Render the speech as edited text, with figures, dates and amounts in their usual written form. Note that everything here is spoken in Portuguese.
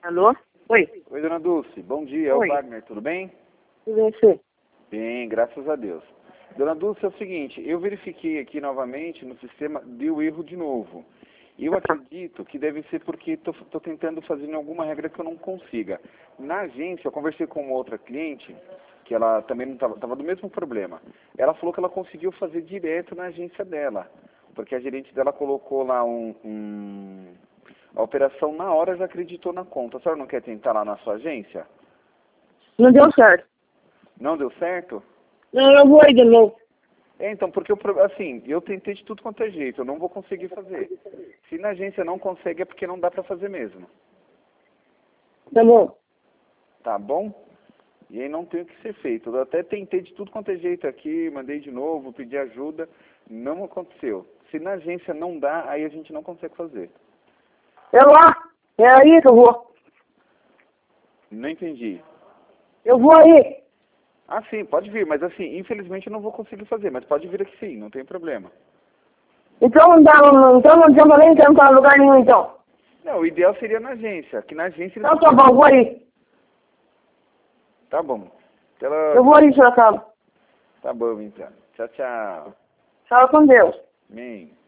Alô? Oi. Oi, dona Dulce. Bom dia. É o Oi. Wagner. Tudo bem? Tudo bem, você? Bem, graças a Deus. Dona Dulce, é o seguinte. Eu verifiquei aqui novamente no sistema, deu erro de novo. Eu acredito que deve ser porque estou tentando fazer em alguma regra que eu não consiga. Na agência, eu conversei com uma outra cliente, que ela também não estava do mesmo problema. Ela falou que ela conseguiu fazer direto na agência dela, porque a gerente dela colocou lá a operação na hora já acreditou na conta. A senhora não quer tentar lá na sua agência? Não deu certo. Não deu certo? Não, eu vou aí de novo. Então, porque assim, eu tentei de tudo quanto é jeito, eu não vou conseguir fazer. Se na agência não consegue é porque não dá para fazer mesmo. Tá bom. Tá bom? E aí não tem o que ser feito. Eu até tentei de tudo quanto é jeito aqui, mandei de novo, pedi ajuda, não aconteceu. Se na agência não dá, aí a gente não consegue fazer. É lá. É aí que eu vou. Não entendi. Eu vou aí. Ah, sim, pode vir, mas assim, infelizmente eu não vou conseguir fazer, mas pode vir aqui sim, não tem problema. Então não dá, então não adianta nem tentar em lugar nenhum, então. Não, o ideal seria na agência, que na agência eles... Então tá bom, vou aí. Tá bom. Eu vou aí, Sorocaba. Tá bom, então. Tchau, tchau. Tchau com Deus. Amém.